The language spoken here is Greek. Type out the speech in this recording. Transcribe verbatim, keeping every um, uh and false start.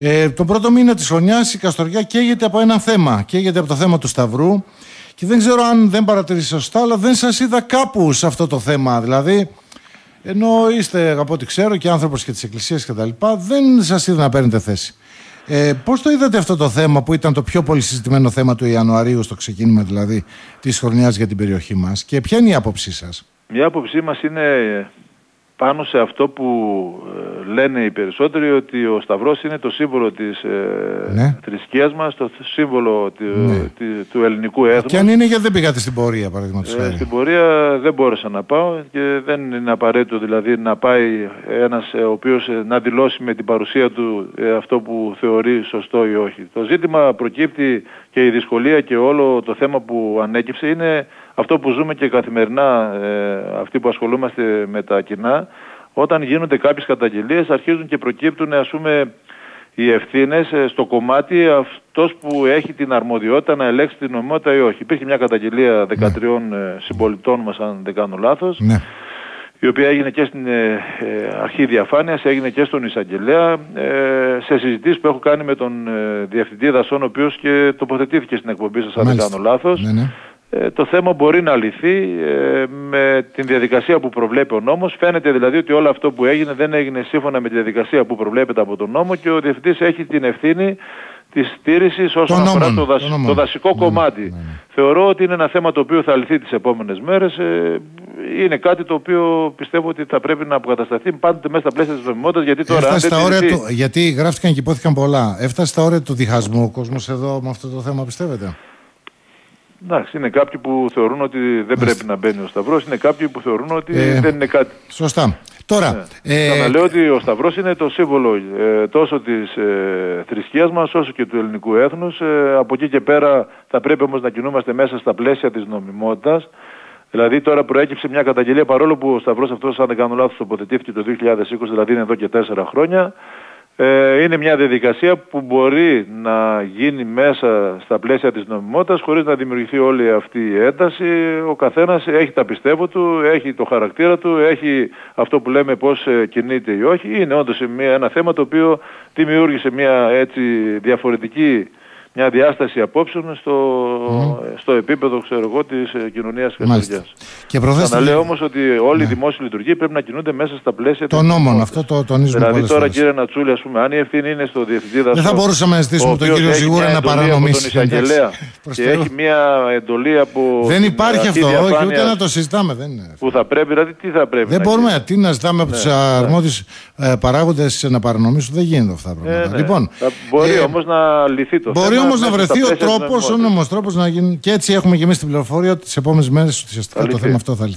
Ε, τον πρώτο μήνα της χρονιάς η Καστοριά καίγεται από ένα θέμα. Καίγεται από το θέμα του Σταυρού. Και δεν ξέρω αν δεν παρατηρήσει σωστά, αλλά δεν σας είδα κάπου σε αυτό το θέμα. Δηλαδή, ενώ είστε, από ό,τι ξέρω, και άνθρωπος και της Εκκλησίας κτλ., δεν σας είδα να παίρνετε θέση. Ε, πώς το είδατε αυτό το θέμα, που ήταν το πιο πολύ συζητημένο θέμα του Ιανουαρίου, στο ξεκίνημα δηλαδή της χρονιάς για την περιοχή μας, και ποια είναι η άποψή σας? Η άποψή μας είναι πάνω σε αυτό που ε, λένε οι περισσότεροι, ότι ο Σταυρός είναι το σύμβολο της ε, ναι. θρησκείας μας, το σύμβολο του, ναι. του, του ελληνικού έθνους. Και αν είναι, γιατί δεν πήγατε στην πορεία, παραδείγματος χάρη? Ε, στην πορεία δεν μπόρεσα να πάω, και δεν είναι απαραίτητο δηλαδή να πάει ένας ε, ο οποίος ε, να δηλώσει με την παρουσία του ε, αυτό που θεωρεί σωστό ή όχι. Το ζήτημα προκύπτει, και η δυσκολία και όλο το θέμα που ανέκυψε είναι αυτό που ζούμε και καθημερινά, ε, αυτοί που ασχολούμαστε με τα κοινά. Όταν γίνονται κάποιες καταγγελίες, αρχίζουν και προκύπτουν, ας πούμε, οι ευθύνες ε, στο κομμάτι αυτός που έχει την αρμοδιότητα να ελέγξει την νομιμότητα ή όχι. Υπήρχε μια καταγγελία δεκατριών ναι. ε, συμπολιτών μας, αν δεν κάνω λάθος, ναι. η οποία έγινε και στην ε, ε, αρχή διαφάνειας, έγινε και στον εισαγγελέα, ε, σε συζητήσεις που έχω κάνει με τον ε, Διευθυντή Δασών, ο οποίος και τοποθετήθηκε στην εκπομπή σας, αν δεν κάνω λάθος. Ναι, ναι. Ε, το θέμα μπορεί να λυθεί ε, με την διαδικασία που προβλέπει ο νόμος. Φαίνεται δηλαδή ότι όλο αυτό που έγινε δεν έγινε σύμφωνα με τη διαδικασία που προβλέπεται από τον νόμο, και ο Διευθυντής έχει την ευθύνη της στήρησης όσον το αφορά νόμον, το, δασ... το, το δασικό ναι, κομμάτι. Ναι, ναι. Θεωρώ ότι είναι ένα θέμα το οποίο θα λυθεί τις επόμενες μέρες. Ε, είναι κάτι το οποίο πιστεύω ότι θα πρέπει να αποκατασταθεί πάντοτε μέσα στα πλαίσια της νομιμότητας, γιατί τώρα... Έφτασε στα όρια του, γιατί γράφτηκαν και υπόθηκαν πολλά. Έφτασε στα όρια του διχασμού ο κόσμος εδώ με αυτό το θέμα, πιστεύετε? Εντάξει, είναι κάποιοι που θεωρούν ότι δεν Μάλιστα. πρέπει να μπαίνει ο Σταυρός, είναι κάποιοι που θεωρούν ότι ε, δεν είναι κάτι. Σωστά. Τώρα, ναι. ε, Ξαναλέω ότι ο Σταυρός είναι το σύμβολο ε, τόσο της ε, θρησκείας μας όσο και του ελληνικού έθνους. Ε, από εκεί και πέρα θα πρέπει όμως να κινούμαστε μέσα στα πλαίσια της νομιμότητας. Δηλαδή τώρα προέκυψε μια καταγγελία, παρόλο που ο Σταυρός αυτός, αν δεν κάνω λάθος, τοποθετήθηκε το δύο χιλιάδες είκοσι, δηλαδή είναι εδώ και τέσσερα χρόνια. Ε, είναι μια διαδικασία που μπορεί να γίνει μέσα στα πλαίσια της νομιμότητας, χωρίς να δημιουργηθεί όλη αυτή η ένταση. Ο καθένας έχει τα πιστεύω του, έχει το χαρακτήρα του, έχει αυτό που λέμε πώς κινείται ή όχι. Είναι όντως μια, ένα θέμα το οποίο δημιούργησε μια έτσι διαφορετική, μια διάσταση απόψεων στο, mm. στο επίπεδο, ξέρω εγώ, της ε, κοινωνίας και Καστοριάς. Και προθέστε... Να λέω όμως ότι όλοι ναι. οι δημόσιοι λειτουργοί πρέπει να κινούνται μέσα στα πλαίσια των νόμων. Αυτό το τονίζουμε δηλαδή πολλές τώρα, φορές. Κύριε Νατσούλη, ας πούμε, αν η ευθύνη είναι στο Διευθυντή Δασών, δεν θα μπορούσαμε να ζητήσουμε τον κύριο Ζιγούρα να παρανομήσει τον εισαγγελέα και έχει μια εντολή από. Δεν υπάρχει αυτό, όχι, ούτε να το συζητάμε. Δεν είναι. Που θα πρέπει, δηλαδή τι θα πρέπει. Δεν μπορούμε τι να ζητάμε από τους αρμόδιους παράγοντες να παρανομήσουν. Δεν γίνεται αυτά τα πράγματα. Μπορεί όμως να λυθεί το θέμα. Μπορεί όμως να βρεθεί ο τρόπος, ο νόμος τρόπος να γίνει. Και έτσι έχουμε και εμείς την πληροφορία ότι τις επόμενες μέρες ουσιαστικά το θέμα αυτό θα λυθεί.